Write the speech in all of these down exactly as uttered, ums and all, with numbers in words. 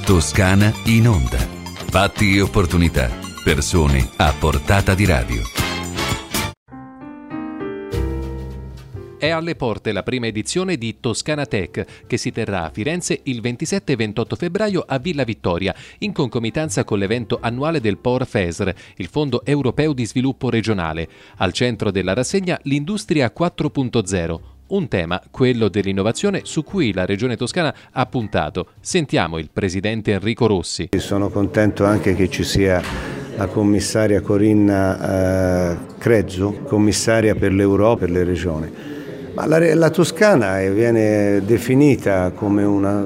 Toscana in onda. Fatti e opportunità. Persone a portata di radio. È alle porte la prima edizione di Toscana Tech, che si terrà a Firenze il ventisette e ventotto febbraio a Villa Vittoria, in concomitanza con l'evento annuale del P O R FESR, il Fondo Europeo di Sviluppo Regionale. Al centro della rassegna l'Industria quattro punto zero. Un tema, quello dell'innovazione, su cui la Regione Toscana ha puntato. Sentiamo il presidente Enrico Rossi. Sono contento anche che ci sia la commissaria Corinna eh, Crezzo, commissaria per l'Europa e per le regioni. Ma la, la Toscana viene definita come una,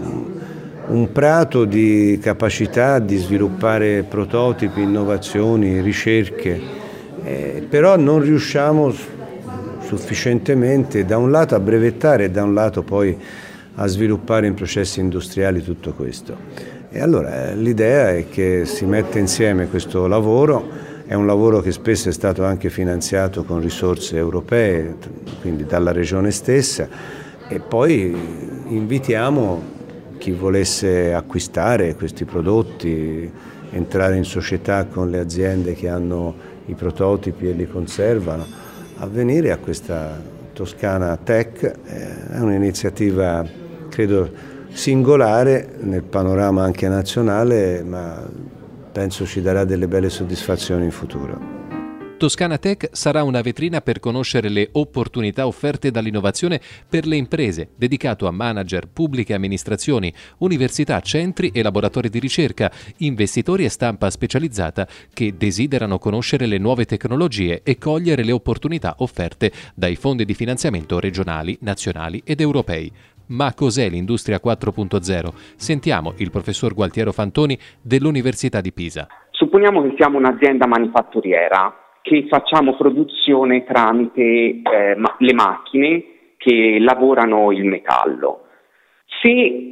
un prato di capacità di sviluppare prototipi, innovazioni, ricerche, eh, però non riusciamo sufficientemente da un lato a brevettare e da un lato poi a sviluppare in processi industriali tutto questo. E allora l'idea è che si mette insieme questo lavoro, è un lavoro che spesso è stato anche finanziato con risorse europee, quindi dalla regione stessa, e poi invitiamo chi volesse acquistare questi prodotti, entrare in società con le aziende che hanno i prototipi e li conservano, a venire a questa Toscana Tech. È un'iniziativa credo singolare nel panorama anche nazionale, ma penso ci darà delle belle soddisfazioni in futuro. Toscana Tech sarà una vetrina per conoscere le opportunità offerte dall'innovazione per le imprese, dedicato a manager, pubbliche amministrazioni, università, centri e laboratori di ricerca, investitori e stampa specializzata che desiderano conoscere le nuove tecnologie e cogliere le opportunità offerte dai fondi di finanziamento regionali, nazionali ed europei. Ma cos'è l'Industria quattro punto zero? Sentiamo il professor Gualtiero Fantoni dell'Università di Pisa. Supponiamo che siamo un'azienda manifatturiera che facciamo produzione tramite eh, ma- le macchine che lavorano il metallo. Se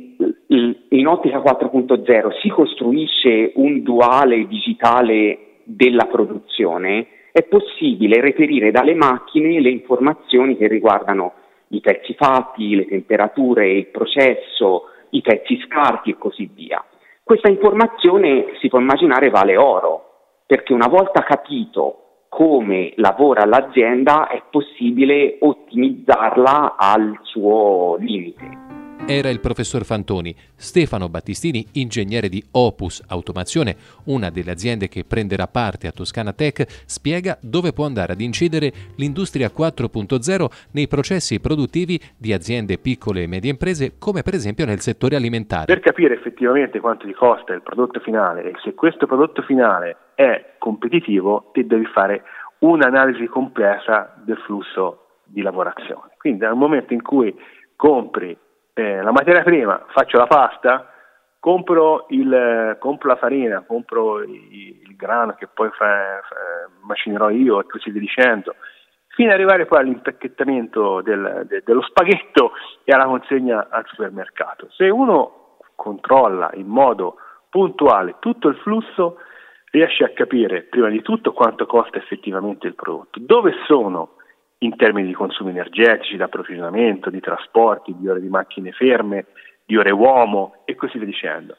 in Ottica quattro punto zero si costruisce un duale digitale della produzione, è possibile reperire dalle macchine le informazioni che riguardano i pezzi fatti, le temperature, il processo, i pezzi scarti e così via. Questa informazione si può immaginare vale oro, perché una volta capito come lavora l'azienda è possibile ottimizzarla al suo limite. Era il professor Fantoni. Stefano Battistini, ingegnere di Opus Automazione, una delle aziende che prenderà parte a Toscana Tech, spiega dove può andare ad incidere l'Industria quattro punto zero nei processi produttivi di aziende piccole e medie imprese, come per esempio nel settore alimentare. Per capire effettivamente quanto ti costa il prodotto finale e se questo prodotto finale è competitivo, ti devi fare un'analisi complessa del flusso di lavorazione. Quindi dal momento in cui compri Eh, la materia prima, faccio la pasta, compro, il, eh, compro la farina, compro il, il grano che poi fa, fa, macinerò io e così via dicendo, fino ad arrivare poi all'impacchettamento del, de, dello spaghetto e alla consegna al supermercato. Se uno controlla in modo puntuale tutto il flusso, riesce a capire prima di tutto quanto costa effettivamente il prodotto, dove sono in termini di consumi energetici, di approvvigionamento, di trasporti, di ore di macchine ferme, di ore uomo e così via dicendo.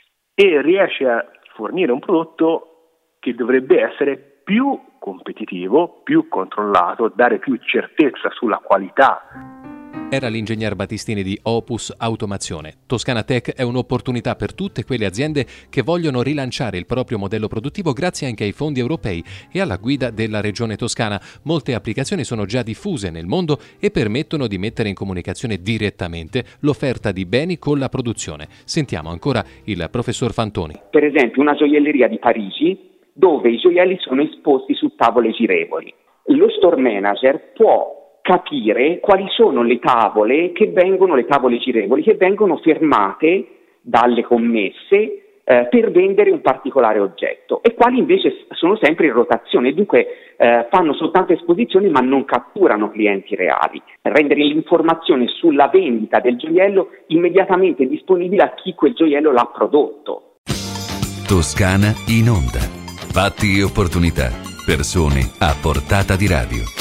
E riesce a fornire un prodotto che dovrebbe essere più competitivo, più controllato, dare più certezza sulla qualità. Era l'ingegner Battistini di Opus Automazione. Toscana Tech è un'opportunità per tutte quelle aziende che vogliono rilanciare il proprio modello produttivo grazie anche ai fondi europei e alla guida della Regione Toscana. Molte applicazioni sono già diffuse nel mondo e permettono di mettere in comunicazione direttamente l'offerta di beni con la produzione. Sentiamo ancora il professor Fantoni. Per esempio una gioielleria di Parigi dove i gioielli sono esposti su tavole girevoli. Lo store manager può capire quali sono le tavole che vengono, le tavole girevoli che vengono fermate dalle commesse eh, per vendere un particolare oggetto e quali invece sono sempre in rotazione, dunque eh, fanno soltanto esposizioni ma non catturano clienti reali. Rendere l'informazione sulla vendita del gioiello immediatamente disponibile a chi quel gioiello l'ha prodotto. Toscana in onda. Fatti e opportunità. Persone a portata di radio.